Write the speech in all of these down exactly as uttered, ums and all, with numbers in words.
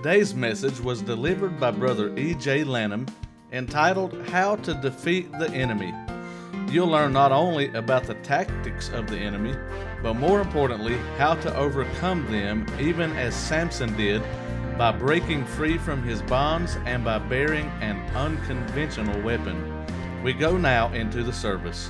Today's message was delivered by Brother E J Lanham, entitled How to Defeat the Enemy. You'll learn not only about the tactics of the enemy, but more importantly, how to overcome them, even as Samson did, by breaking free from his bonds and by bearing an unconventional weapon. We go now into the service.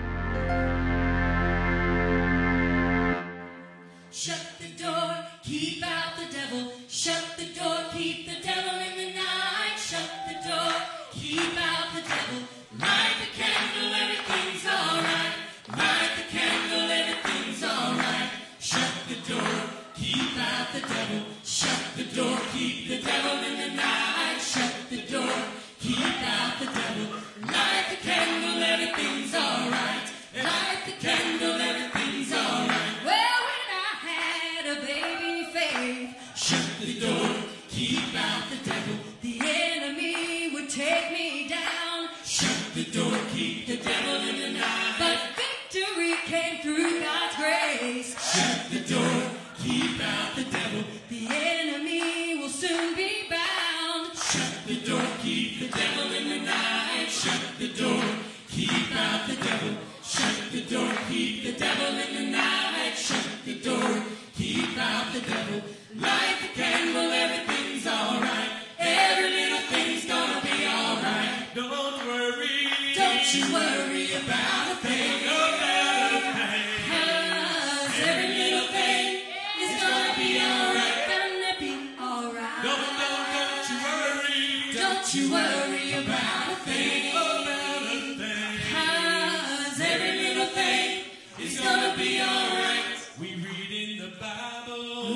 Shut the door, keep out the devil. Shut the door, keep the devil in the night. Shut the door, keep out the devil. Light the candle, everything's alright. Light the candle, everything's alright. Shut the door, keep out the devil. Shut the door, keep the devil in the night. Shut the door, keep out the devil. Light the candle, everything's alright. Light the candle, everything's alright. Well, when I had a baby faith, shut the door, keep out the devil. The enemy would take me down. Shut the door, keep the devil in the night. But victory came through God's grace. Shut the door, keep out the devil. The enemy will soon be bound. Shut the door, keep the devil in the night. Shut the door, keep out the devil. Shut the door, keep the devil in the night. Shut the door, keep out the devil. Light the candle, everything's alright. Every little thing's gonna be alright. Don't worry. Don't you worry about a thing. About a thing. 'Cause every little thing is gonna be alright. Gonna be alright. Don't, don't, don't you worry. Don't you worry about a thing. About a thing. 'Cause every little thing is gonna be alright. We read in the Bible,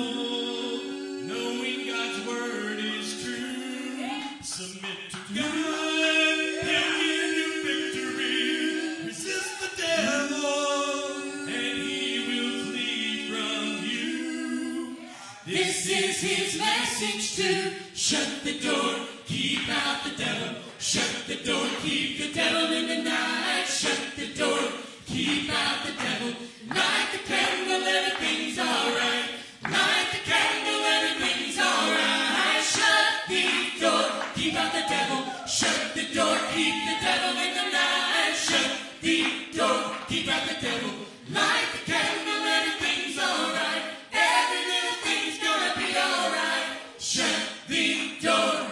knowing God's word is true. Submit to God, He'll give you victory. Resist the devil, and he will flee from you. This is his message to shut the door, keep out the devil. Shut the door, keep the devil in the night. Shut the door, keep out the devil. Light the candle, everything's alright. Light the candle, everything's alright. Shut the door, keep out the devil. Shut the door, keep the devil in the night. Shut the door, keep out the devil. Light the candle, everything's alright. Every little thing's gonna be alright. Shut the door.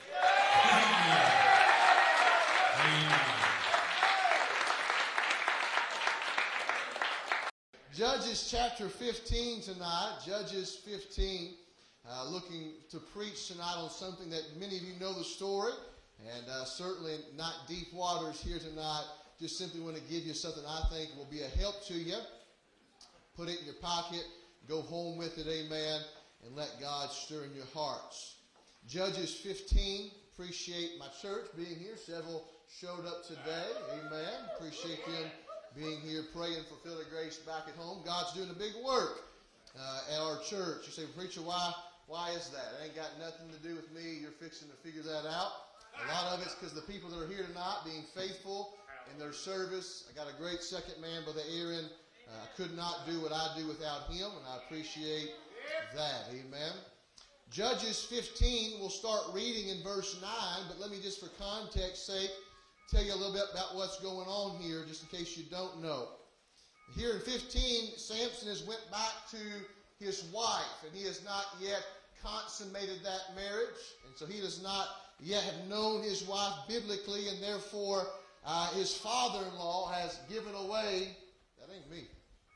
Judges chapter fifteen tonight, Judges fifteen, uh, looking to preach tonight on something that many of you know the story, and uh, certainly not deep waters here tonight. Just simply want to give you something I think will be a help to you. Put it in your pocket, go home with it, amen, and let God stir in your hearts. Judges fifteen, appreciate my church being here. Several showed up today, amen. Appreciate them being here, praying for Philly Grace back at home. God's doing a big work uh, at our church. You say, preacher, why why is that? It ain't got nothing to do with me. You're fixing to figure that out. A lot of it's because the people that are here tonight being faithful in their service. I got a great second man, Brother Aaron. I uh, could not do what I do without him, and I appreciate that. Amen. Judges fifteen, we'll start reading in verse nine, but let me just for context sake tell you a little bit about what's going on here, just in case you don't know. Here in fifteen, Samson has went back to his wife, and he has not yet consummated that marriage, and so he does not yet have known his wife biblically, and therefore uh, his father-in-law has given away, that ain't me,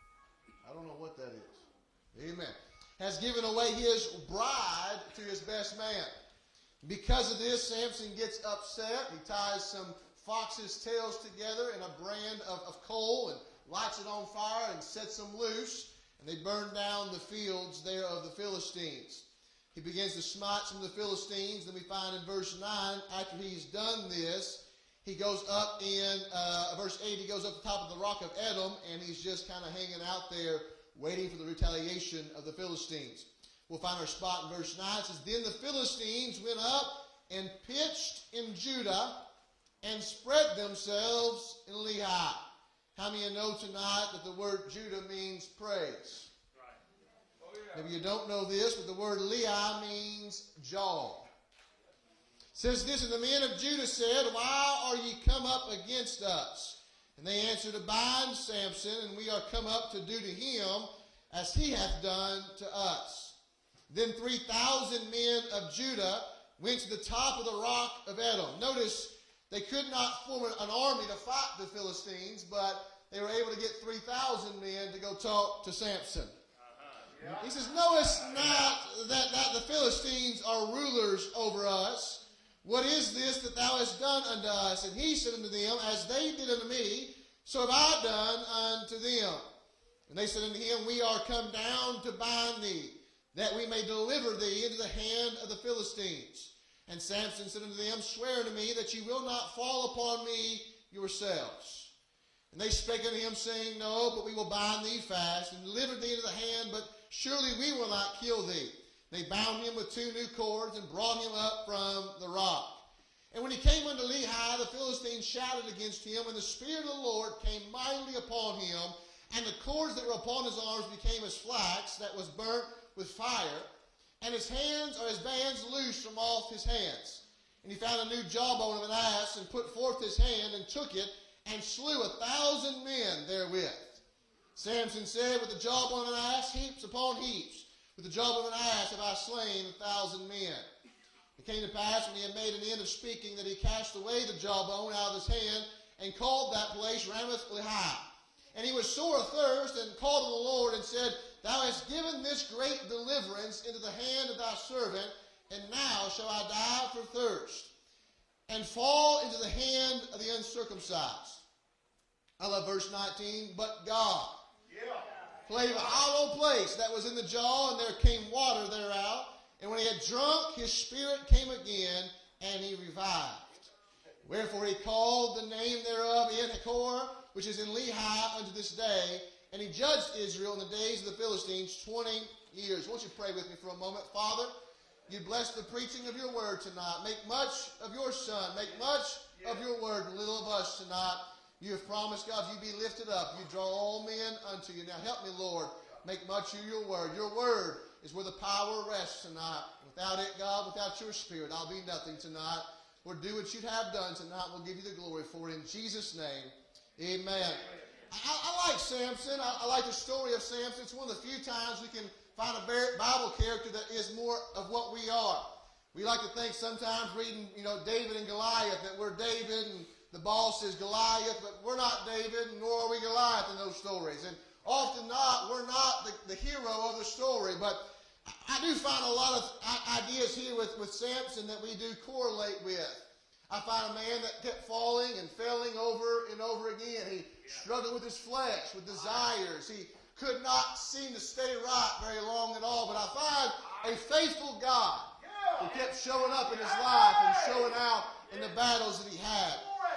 I don't know what that is, amen, has given away his bride to his best man. Because of this, Samson gets upset. He ties some foxes' tails together in a brand of, of coal and lights it on fire and sets them loose, and they burn down the fields there of the Philistines. He begins to smite some of the Philistines. Then we find in verse nine, after he's done this, he goes up in, uh, verse eight, he goes up the top of the rock of Edom, and he's just kind of hanging out there waiting for the retaliation of the Philistines. We'll find our spot in verse nine. It says, then the Philistines went up and pitched in Judah and spread themselves in Lehi. How many of you know tonight that the word Judah means praise? Right. Oh, yeah. Maybe you don't know this, but the word Leah means jaw. It says this, and the men of Judah said, why are ye come up against us? And they answered, to bind Samson, and we are come up to do to him as he hath done to us. Then three thousand men of Judah went to the top of the rock of Edom. Notice, they could not form an army to fight the Philistines, but they were able to get three thousand men to go talk to Samson. Uh-huh. Yeah. He says, notice not that, that the Philistines are rulers over us. What is this that thou hast done unto us? And he said unto them, as they did unto me, so have I done unto them. And they said unto him, we are come down to bind thee, that we may deliver thee into the hand of the Philistines. And Samson said unto them, swear unto me that ye will not fall upon me yourselves. And they spake unto him, saying, no, but we will bind thee fast, and deliver thee into the hand, but surely we will not kill thee. They bound him with two new cords and brought him up from the rock. And when he came unto Lehi, the Philistines shouted against him, and the Spirit of the Lord came mightily upon him, and the cords that were upon his arms became as flax that was burnt with fire, and his hands or his bands loosed from off his hands. And he found a new jawbone of an ass, and put forth his hand, and took it, and slew a thousand men therewith. Samson said, with the jawbone of an ass, heaps upon heaps. With the jawbone of an ass have I slain a thousand men. It came to pass, when he had made an end of speaking, that he cast away the jawbone out of his hand, and called that place Ramath Lehi. And he was sore athirst, and called on the Lord, and said, thou hast given this great deliverance into the hand of thy servant, and now shall I die for thirst, and fall into the hand of the uncircumcised. I love verse nineteen. But God played a hollow place that was in the jaw, and there came water thereout. And when he had drunk, his spirit came again, and he revived. Wherefore he called the name thereof En-hakkore, which is in Lehi unto this day. And he judged Israel in the days of the Philistines twenty years. Won't you pray with me for a moment? Father, you bless the preaching of your word tonight. Make much of your son. Make much of your word, and little of us tonight. You have promised, God, you be lifted up. You draw all men unto you. Now help me, Lord. Make much of your word. Your word is where the power rests tonight. Without it, God, without your spirit, I'll be nothing tonight. Lord, do what you'd have done tonight. We'll give you the glory for it. In Jesus' name, amen. I, I like Samson. I, I like the story of Samson. It's one of the few times we can find a Bible character that is more of what we are. We like to think sometimes reading, you know, David and Goliath, that we're David and the boss is Goliath, but we're not David, nor are we Goliath in those stories. And often not, we're not the, the hero of the story. But I, I do find a lot of ideas here with, with Samson that we do correlate with. I find a man that kept falling and failing over and over again. He struggled with his flesh, with desires. He could not seem to stay right very long at all. But I find a faithful God who kept showing up in his life and showing out in the battles that he had.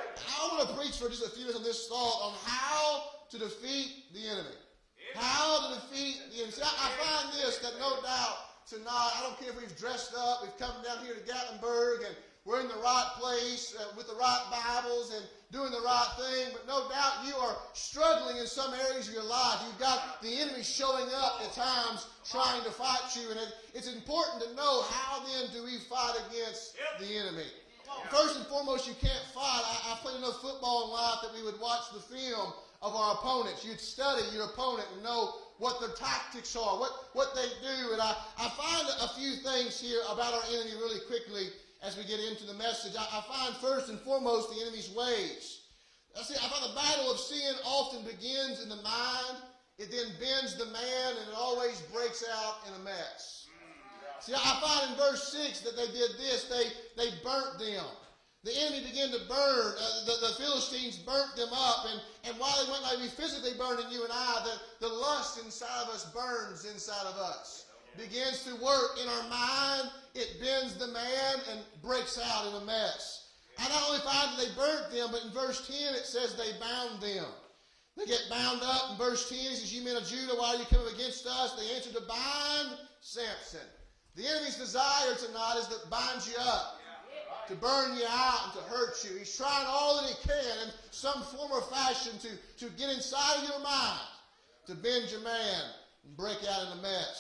I want to preach for just a few minutes on this thought on how to defeat the enemy. How to defeat the enemy. See, I, I find this, that no doubt tonight, I don't care if we've dressed up, we've come down here to Gatlinburg, and we're in the right place uh, with the right Bibles and doing the right thing, but no doubt you are struggling in some areas of your life. You've got the enemy showing up at times trying to fight you, and it, it's important to know how then do we fight against the enemy. First and foremost, you can't fight. I, I played enough football in life that we would watch the film of our opponents. You'd study your opponent and know what their tactics are, what, what they do. And I, I find a few things here about our enemy really quickly as we get into the message. I, I find first and foremost the enemy's ways. I, see, I find the battle of sin often begins in the mind. It then bends the man, and it always breaks out in a mess. See, I find in verse six that they did this. They, they burnt them. The enemy began to burn. Uh, the, the Philistines burnt them up. And, and while they might not be physically burning you and I, the, the lust inside of us burns inside of us. Begins to work in our mind. It bends the man and breaks out in a mess. I not only find that they burnt them, but in verse ten it says they bound them. They get bound up. In verse ten, it says, "You men of Judah, why are you coming against us?" They answered, "To bind Samson." The enemy's desire tonight is to bind you up, to burn you out, and to hurt you. He's trying all that he can in some form or fashion to, to get inside of your mind, to bend your man and break out in a mess.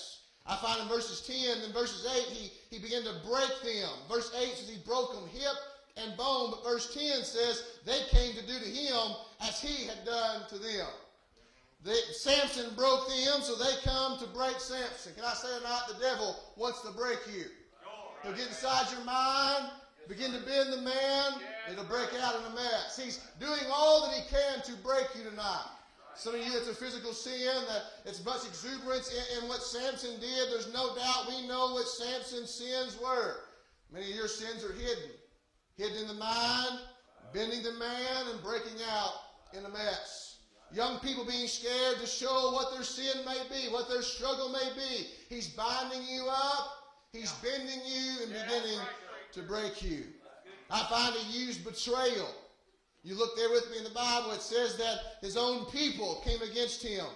I find in verses ten and verses eight, he, he began to break them. Verse eight says he broke them hip and bone, but verse ten says they came to do to him as he had done to them. They, Samson broke them, so they come to break Samson. Can I say tonight, the devil wants to break you. He'll get inside your mind, begin to bend the man, it'll break out in a mess. He's doing all that he can to break you tonight. Some of you, it's a physical sin, that it's much exuberance in, in what Samson did. There's no doubt we know what Samson's sins were. Many of your sins are hidden. Hidden in the mind, bending the man, and breaking out in a mess. Young people being scared to show what their sin may be, what their struggle may be. He's binding you up. He's bending you and beginning to break you. I find he used betrayal. You look there with me in the Bible, it says that his own people came against him.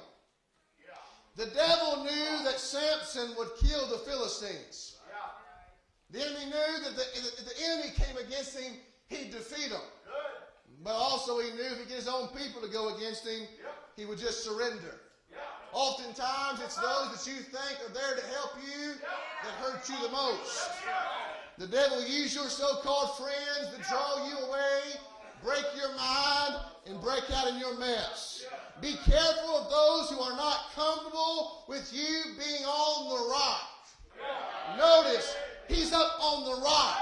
The devil knew that Samson would kill the Philistines. The enemy knew that the, if the enemy came against him, he'd defeat him. But also he knew if he get his own people to go against him, he would just surrender. Oftentimes it's those that you think are there to help you that hurt you the most. The devil will use your so-called friends to draw you away, break your mind, and break out in your mess. Be careful of those who are not comfortable with you being on the rock. Notice, he's up on the rock.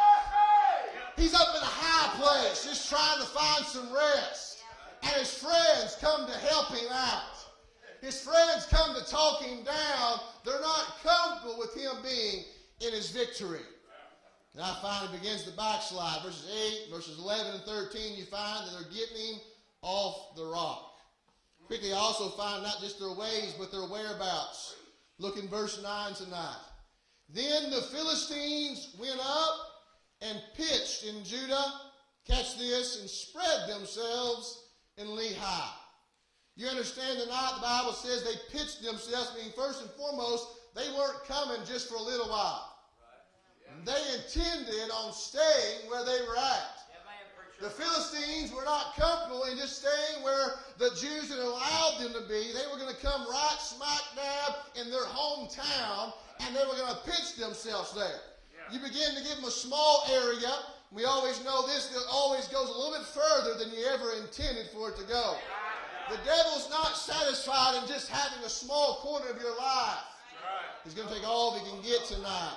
He's up in a high place, just trying to find some rest. And his friends come to help him out. His friends come to talk him down. They're not comfortable with him being in his victory. And I find it begins to backslide. Verses eight, verses eleven and thirteen, you find that they're getting him off the rock. Quickly, I also find not just their ways, but their whereabouts. Look in verse nine tonight. Then the Philistines went up and pitched in Judah, catch this, and spread themselves in Lehi. You understand tonight, the Bible says they pitched themselves, meaning first and foremost, they weren't coming just for a little while. They intended on staying where they were at. The Philistines were not comfortable in just staying where the Jews had allowed them to be. They were going to come right smack dab in their hometown, and they were going to pitch themselves there. You begin to give them a small area. We always know this, it always goes a little bit further than you ever intended for it to go. The devil's not satisfied in just having a small corner of your life. He's going to take all he can get tonight.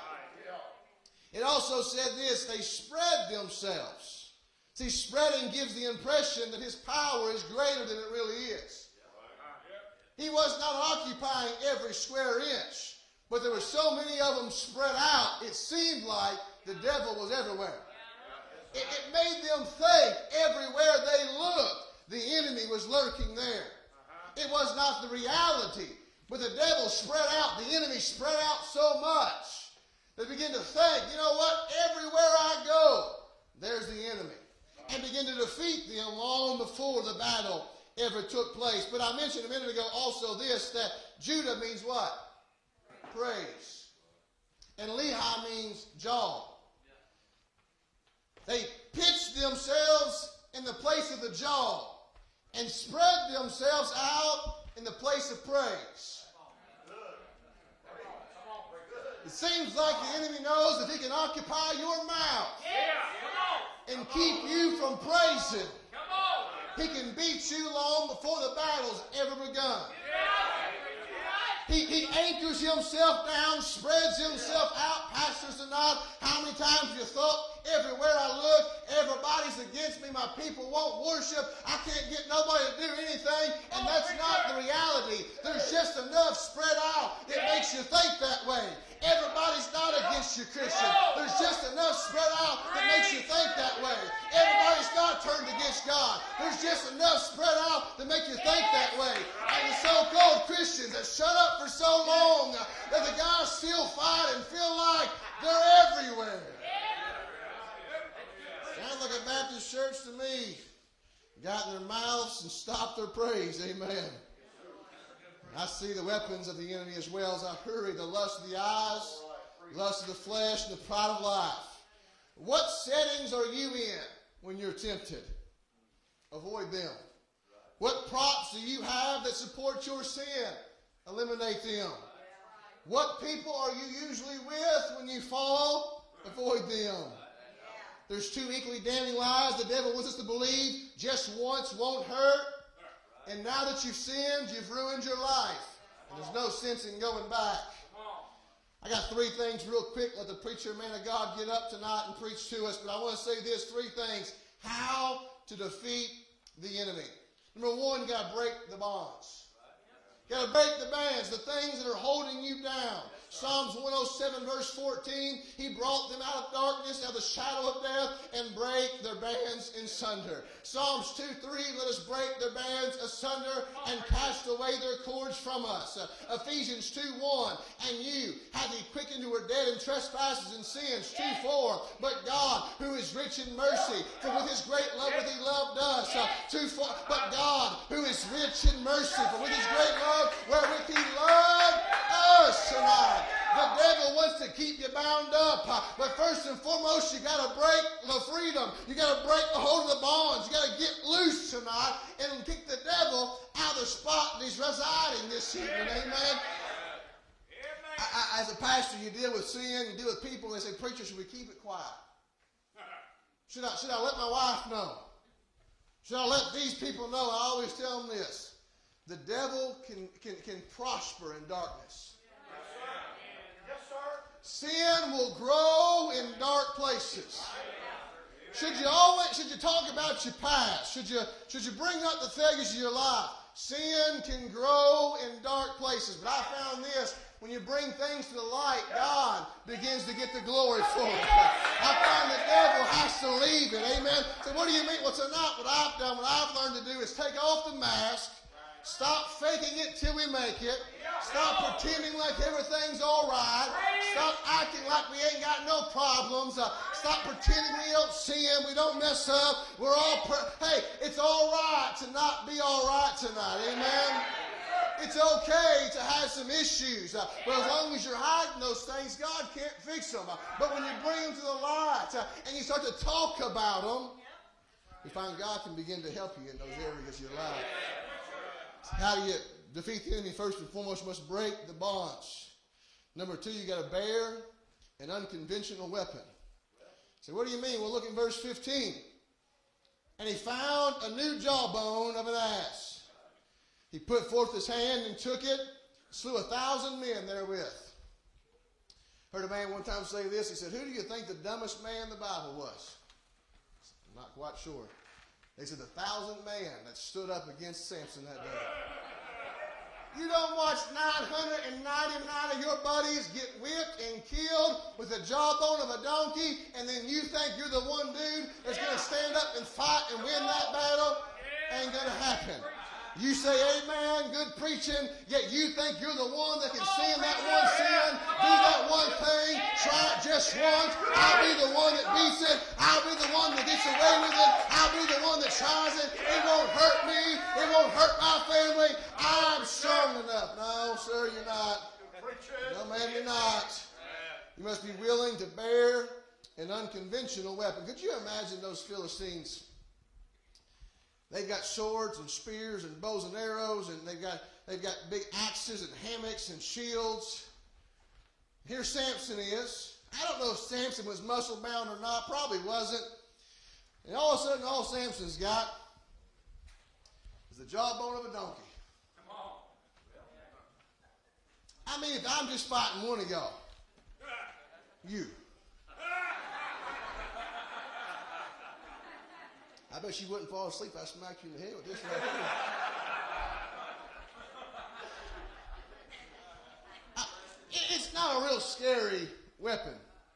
It also said this, they spread themselves. See, spreading gives the impression that his power is greater than it really is. He was not occupying every square inch, but there were so many of them spread out, it seemed like the devil was everywhere. It, it made them think everywhere they looked, the enemy was lurking there. It was not the reality, but the devil spread out, the enemy spread out so much. They begin to think, you know what, everywhere I go, there's the enemy. And begin to defeat them long before the battle ever took place. But I mentioned a minute ago also this, that Judah means what? Praise. And Lehi means jaw. They pitched themselves in the place of the jaw and spread themselves out in the place of praise. It seems like the enemy knows if he can occupy your mouth and keep you from praising, he can beat you long before the battle's ever begun. He, he anchors himself down, spreads himself out. Pastors tonight, how many times you thought, everywhere I look, everybody's against me, my people won't worship, I can't get nobody to do anything, and that's not the reality. There's just enough spread out. It makes you think that way. Everybody's not against you, Christian. There's just enough spread out that makes you think that way. Everybody's not turned against God. There's just enough spread out that make you think that way. And the so-called Christians that shut up for so long that the guys still fight and feel like they're everywhere. Sounds like a Baptist church to me. Got in their mouths and stopped their praise. Amen. I see the weapons of the enemy as well as I hurry. The lust of the eyes, lust of the flesh, and the pride of life. What settings are you in when you're tempted? Avoid them. What props do you have that support your sin? Eliminate them. What people are you usually with when you fall? Avoid them. There's two equally damning lies the devil wants us to believe. Just once won't hurt. And now that you've sinned, you've ruined your life. And there's no sense in going back. I got three things real quick. Let the preacher, man of God, get up tonight and preach to us. But I want to say this, three things. How to defeat the enemy. Number one, you got to break the bonds. You got to break the bands, the things that are holding you down. Psalms one oh seven verse fourteen, he brought them out of darkness, out of the shadow of death, and break their bands in sunder. Psalms two three, let us break their bands asunder and cast away their cords from us. Uh, Ephesians two one, and you hath he quickened who were dead in trespasses and sins. two four, but God, who is rich in mercy, for with his great love hath he loved us. Uh, two four, but God, who is rich in mercy, for with his great love wherewith he loved us tonight. The devil wants to keep you bound up. But first and foremost, you got to break the freedom. You got to break the hold of the bonds. You got to get loose tonight and kick the devil out of the spot that he's residing this evening. Amen. I, I, as a pastor, you deal with sin, you deal with people, and they say, preacher, should we keep it quiet? Should I, should I let my wife know? Should I let these people know? I always tell them this. The devil can, can, can prosper in darkness. Sin will grow in dark places. Should you always, should you talk about your past? Should you, should you bring up the failures of your life? Sin can grow in dark places. But I found this, when you bring things to the light, God begins to get the glory for it. I found the devil has to leave it. Amen. So what do you mean? Well, tonight what I've done, what I've learned to do is take off the mask. Stop faking it till we make it. Stop pretending like everything's all right. Stop acting like we ain't got no problems. Uh, stop pretending we don't sin, we don't mess up. We're all, per- hey, it's all right to not be all right tonight. Amen? It's okay to have some issues. Uh, but as long as you're hiding those things, God can't fix them. Uh, but when you bring them to the light uh, and you start to talk about them, you find God can begin to help you in those areas of your life. How do you defeat the enemy? First and foremost, you must break the bonds. Number two, you got to bear an unconventional weapon. So what do you mean? Well, look in verse fifteen. And he found a new jawbone of an ass. He put forth his hand and took it, slew a thousand men therewith. Heard a man one time say this. He said, who do you think the dumbest man in the Bible was? I'm not quite sure. They said the thousand man that stood up against Samson that day. You don't watch nine hundred ninety-nine of your buddies get whipped and killed with the jawbone of a donkey, and then you think you're the one dude that's going to stand up and fight and win that battle? Ain't going to happen. You say amen, good preaching, yet you think you're the one that can sin that one sin, do that one thing, try it just once. I'll be the one that beats it. I'll be the one that gets away with it. I'll be the one that tries it. It won't hurt me. It won't hurt my family. I'm strong enough. No, sir, you're not. No, man, you're not. You must be willing to bear an unconventional weapon. Could you imagine those Philistines? They've got swords and spears and bows and arrows, and they've got they've got big axes and hammocks and shields. Here Samson is. I don't know if Samson was muscle bound or not. Probably wasn't. And all of a sudden, all Samson's got is the jawbone of a donkey. Come on. I mean, if I'm just fighting one of y'all, you. I bet you wouldn't fall asleep if I smacked you in the head with this right here. I, it's not a real scary weapon.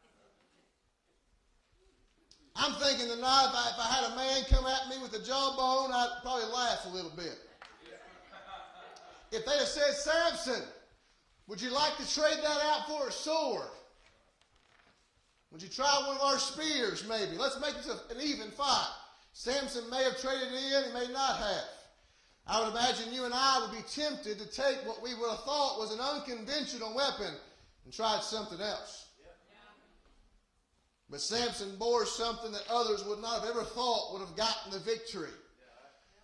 I'm thinking tonight, if I, if I had a man come at me with a jawbone, I'd probably laugh a little bit. If they had said, Samson, would you like to trade that out for a sword? Would you try one of our spears, maybe? Let's make this an even fight. Samson may have traded it in, he may not have. I would imagine you and I would be tempted to take what we would have thought was an unconventional weapon and try something else. But Samson bore something that others would not have ever thought would have gotten the victory.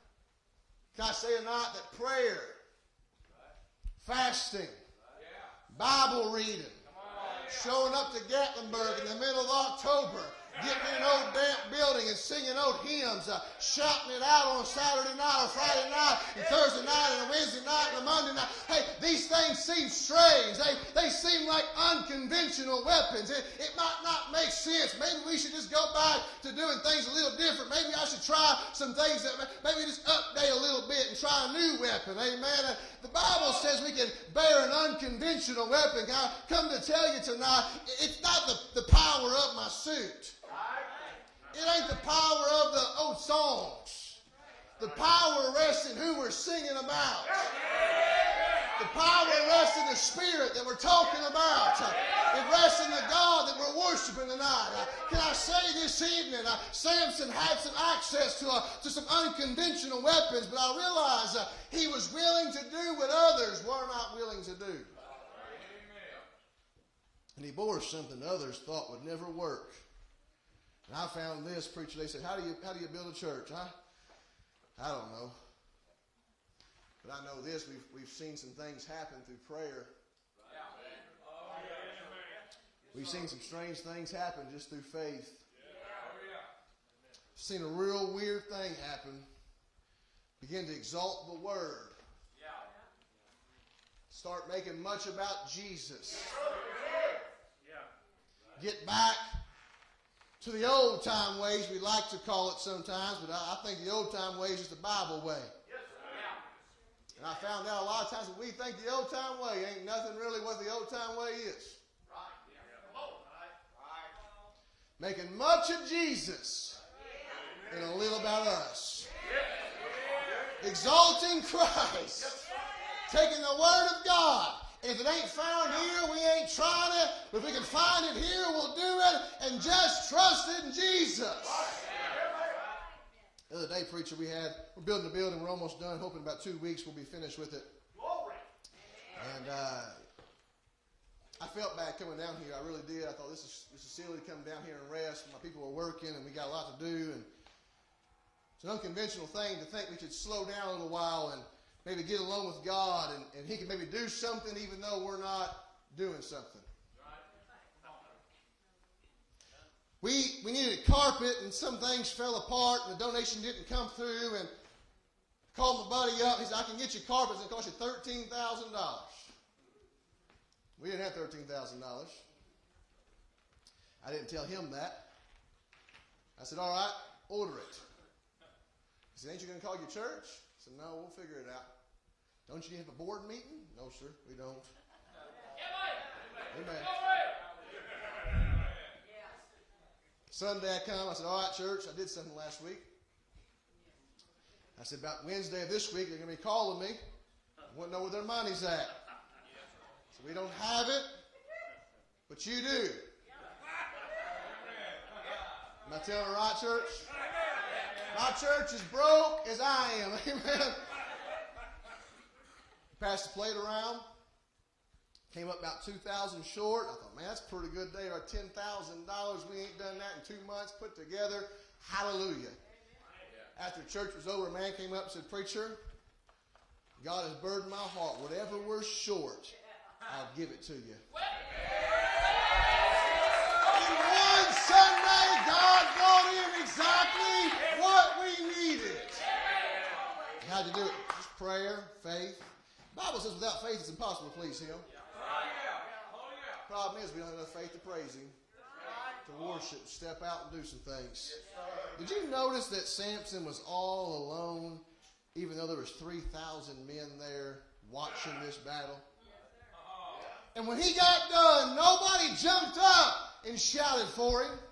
Can I say tonight that prayer, fasting, Bible reading, showing up to Gatlinburg in the middle of October, getting in an old damp building and singing old hymns, uh, shouting it out on Saturday night or Friday night and Thursday night and a Wednesday night and a Monday night. Hey, these things seem strange. They, they seem like unconventional weapons. It, it might not make sense. Maybe we should just go back to doing things a little different. Maybe I should try some things that maybe just update a little bit and try a new weapon. Amen. And the Bible says we can bear an unconventional weapon. I come to tell you tonight, it's not the, the power of my suit. It ain't the power of the old songs. The power rests in who we're singing about. The power rests in the Spirit that we're talking about. It rests in the God that we're worshiping tonight. Can I say this evening, uh, Samson had some access to, uh, to some unconventional weapons, but I realize uh, he was willing to do what others were not willing to do. And he bore something others thought would never work. And I found this, preacher, they said, how do you how do you build a church? I, I don't know. But I know this, we've, we've seen some things happen through prayer. We've seen some strange things happen just through faith. Seen a real weird thing happen. Begin to exalt the Word. Start making much about Jesus. Get back to the old time ways, we like to call it sometimes, but I, I think the old time ways is the Bible way. And I found out a lot of times that we think the old time way ain't nothing really what the old time way is. Making much of Jesus and a little about us. Exalting Christ. Taking the Word of God. If it ain't found here, we ain't trying it. But if we can find it here, we'll do it and just trust in Jesus. The other day, preacher, we had, we're building a building. We're almost done. Hoping about two weeks we'll be finished with it. And uh, I felt bad coming down here. I really did. I thought this is, this is silly to come down here and rest. My people were working and we got a lot to do. And it's an unconventional thing to think we should slow down a little while and maybe get along with God, and, and He can maybe do something even though we're not doing something. We we needed carpet, and some things fell apart, and the donation didn't come through, and I called my buddy up. He said, I can get you carpet. It's going to cost you thirteen thousand dollars. We didn't have thirteen thousand dollars. I didn't tell him that. I said, all right, order it. He said, ain't you going to call your church? I said, no, we'll figure it out. Don't you have a board meeting? No, sir, we don't. Amen. Sunday I come, I said, all right, church, I did something last week. I said, about Wednesday of this week, they're going to be calling me. I want to know where their money's at. So we don't have it, but you do. Am I telling the right, church? My church is broke as I am. Amen. Passed the plate around. Came up about two thousand dollars short. I thought, man, that's a pretty good day. Our ten thousand dollars, we ain't done that in two months put together. Hallelujah. After church was over, a man came up and said, preacher, God has burdened my heart. Whatever we're short, I'll give it to you. In one Sunday, God brought in exactly what we needed. How'd you do it? Just prayer, faith. The Bible says without faith it's impossible to please Him. The problem is we don't have enough faith to praise Him, to worship, step out and do some things. Did you notice that Samson was all alone, even though there was three thousand men there watching this battle? And when he got done, nobody jumped up and shouted for him.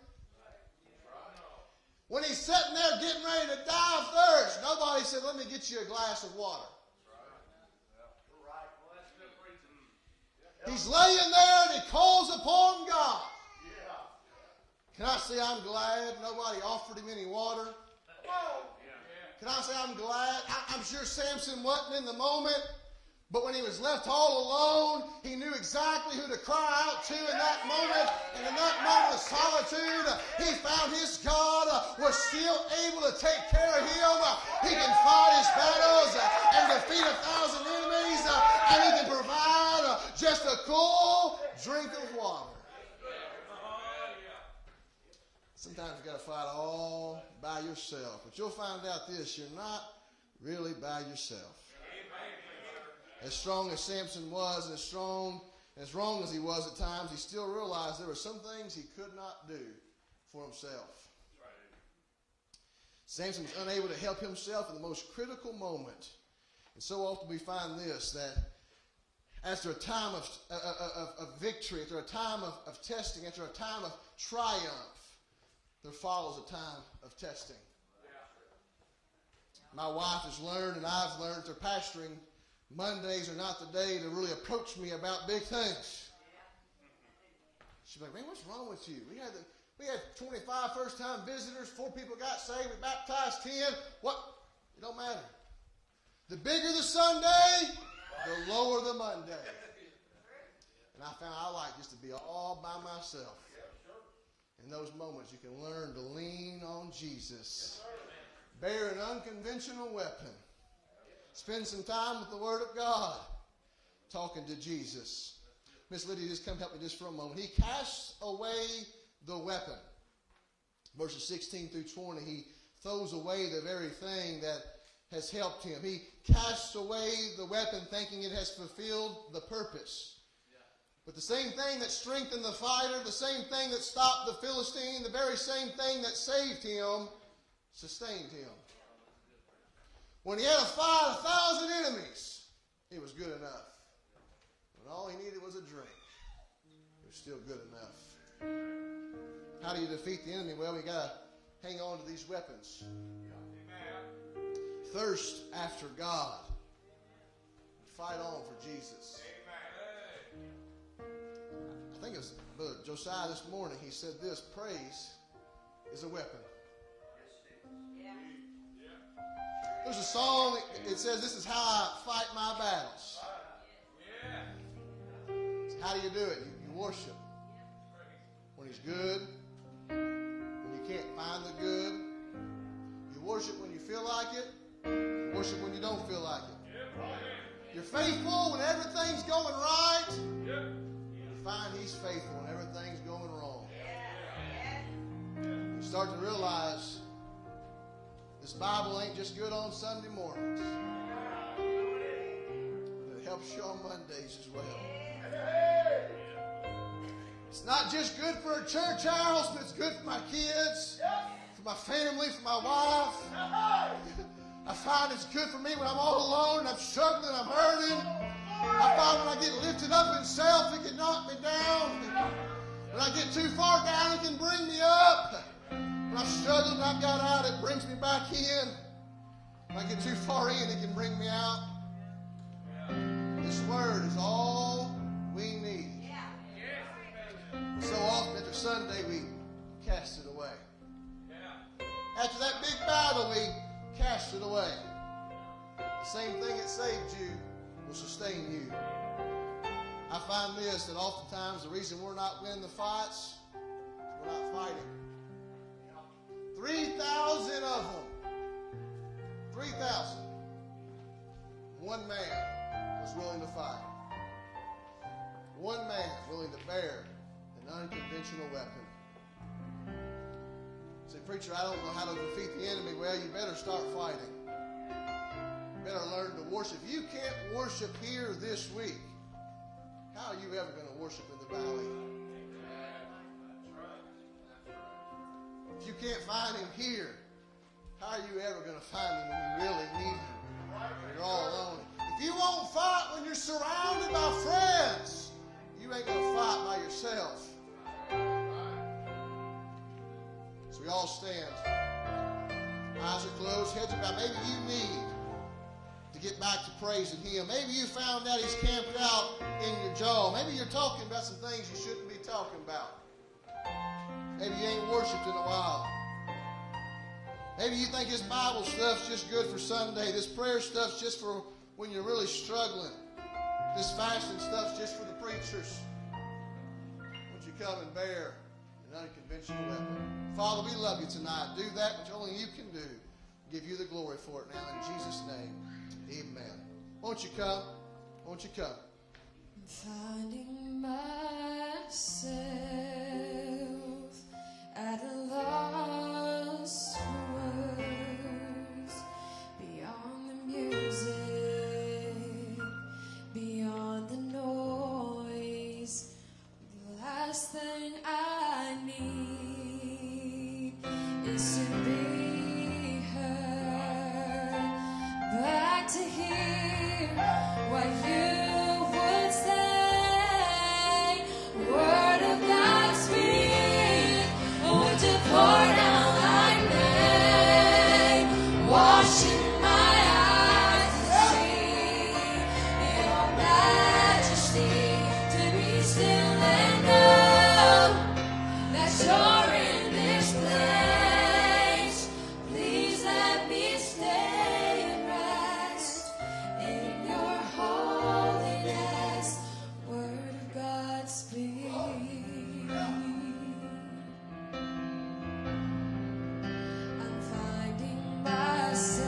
When he's sitting there getting ready to die of thirst, nobody said, let me get you a glass of water. He's laying there and he calls upon God. Can I say I'm glad nobody offered him any water? Can I say I'm glad? I'm sure Samson wasn't in the moment, but when he was left all alone, he knew exactly who to cry out to in that moment. And in that moment of solitude, he found his God was still able to take care of him. He can fight his battles and defeat a thousand enemies, and he can provide just a cool drink of water. Sometimes you got to fight all by yourself. But you'll find out this, you're not really by yourself. As strong as Samson was, and as strong, as wrong as he was at times, he still realized there were some things he could not do for himself. Samson was unable to help himself in the most critical moment. And so often we find this, that after a time of, of, of, of victory, after a time of, of testing, after a time of triumph, there follows a time of testing. My wife has learned, and I've learned through pastoring, Mondays are not the day to really approach me about big things. She's like, man, what's wrong with you? We had the, we had twenty-five first-time visitors, four people got saved, we baptized ten. What? It don't matter. The bigger the Sunday, the lower the Monday. And I found I like just to be all by myself. In those moments, you can learn to lean on Jesus. Bear an unconventional weapon. Spend some time with the Word of God, talking to Jesus. Miss Lydia, just come help me just for a moment. He casts away the weapon. Verses sixteen through twenty, he throws away the very thing that has helped him. He casts away the weapon thinking it has fulfilled the purpose. But the same thing that strengthened the fighter, the same thing that stopped the Philistine, the very same thing that saved him, sustained him. When he had to fight a thousand enemies, it was good enough. When all he needed was a drink, it was still good enough. How do you defeat the enemy? Well, we got to hang on to these weapons. Thirst after God. Fight on for Jesus. I think it was Brother Josiah this morning. He said this, praise is a weapon. There's a song, it says, this is how I fight my battles. So how do you do it? You, you worship. When he's good, when you can't find the good. You worship when you feel like it. You worship when you don't feel like it. You're faithful when everything's going right. You find he's faithful when everything's going wrong. You start to realize this Bible ain't just good on Sunday mornings. It helps you on Mondays as well. It's not just good for a church house, but it's good for my kids, for my family, for my wife. I find it's good for me when I'm all alone and I'm struggling, I'm hurting. I find when I get lifted up in self, it can knock me down. When I get too far down, it can bring me up. When I've struggled and I've got out, it brings me back in. When I get too far in, it can bring me out. This word is all we need. So often after Sunday, we cast it away. After that big battle, we cast it away. The same thing that saved you will sustain you. I find this, that oftentimes the reason we're not winning the fights is we're not fighting. three thousand of them. three thousand. One man was willing to fight. One man willing to bear an unconventional weapon. Say, preacher, I don't know how to defeat the enemy. Well, you better start fighting. You better learn to worship. If you can't worship here this week, how are you ever going to worship in the valley? If you can't find him here, how are you ever going to find him when you really need him? When you're all alone. If you won't fight when you're surrounded by friends, you ain't going to fight by yourself. So we all stand. Eyes are closed, heads are bowed. Maybe you need to get back to praising him. Maybe you found out he's camped out in your jaw. Maybe you're talking about some things you shouldn't be talking about. Maybe you ain't worshiped in a while. Maybe you think this Bible stuff's just good for Sunday. This prayer stuff's just for when you're really struggling. This fasting stuff's just for the preachers. Won't you come and bear an unconventional weapon? Father, we love you tonight. Do that which only you can do. Give you the glory for it now in Jesus' name. Amen. Won't you come? Won't you come? Finding myself at a loss for words, beyond the music, beyond the noise. The last thing I need is to be heard, back to hear what you would say. Word of God speak, would you pour down like rain, washing my eyes to see your majesty, to be still and know that you're in this place. Please let me stay and rest in your holiness. Word of God speak. I'm finding myself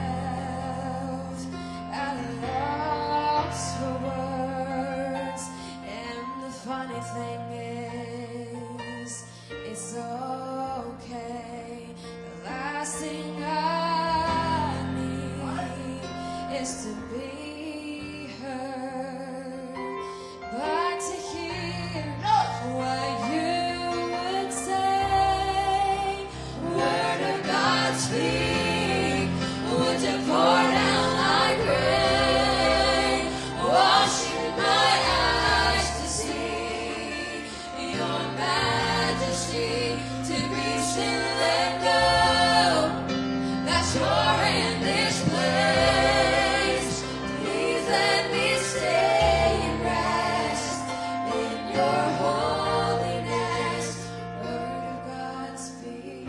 at a loss for words, and the funny thing is, it's okay. The last thing I need is to be heard, but to hear what you would say. Word of God speak, would you pour down like rain, washing my eyes to see your majesty, to be still and know that you're in this place. Please let me stay and rest in your holiness. Word of God speak.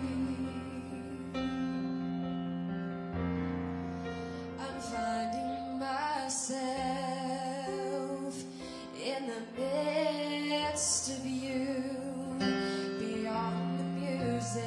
I'm finding myself in the midst of you, beyond the music,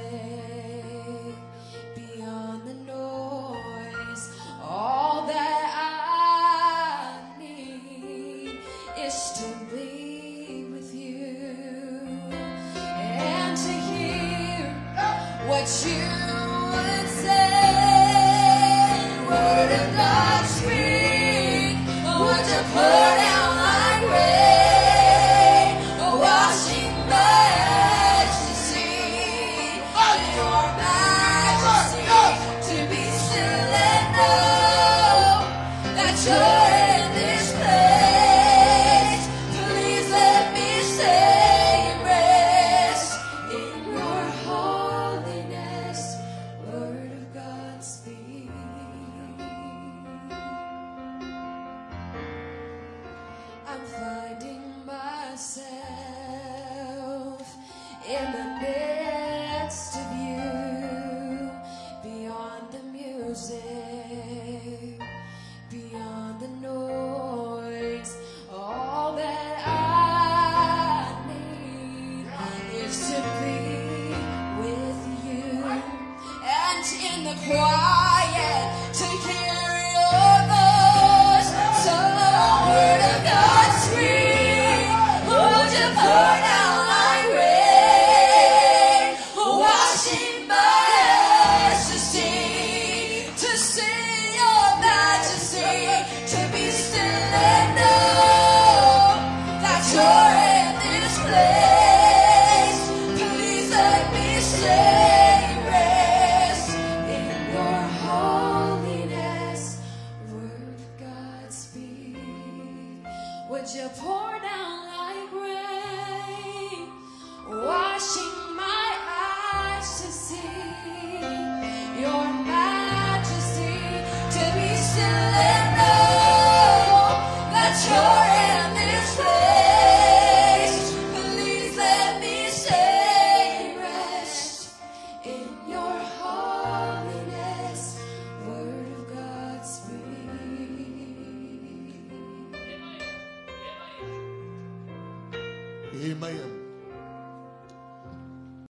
beyond the noise. All that I need is to be with you and to hear what you would say. Word of God speak, would you pour down like rain, washing my eyes to see your majesty, to be still and know that you're in this place. Please let me stay and rest in your holiness. Word of God speak. I'm finding myself in the midst of you, beyond the music, beyond the noise. All that I need is to be with you, and in the quiet to hear your voice. So word of God speak, would you pour down like rain, washing my eyes to see, to see your majesty, to be still and know that you're in this place. Please let me stay and rest in your holiness. Word of God speak, would you pour down like rain, washing my eyes to see your majesty, to be still and know that you're in this place. Please let me stay and rest in your holiness. Word of God speak. Amen.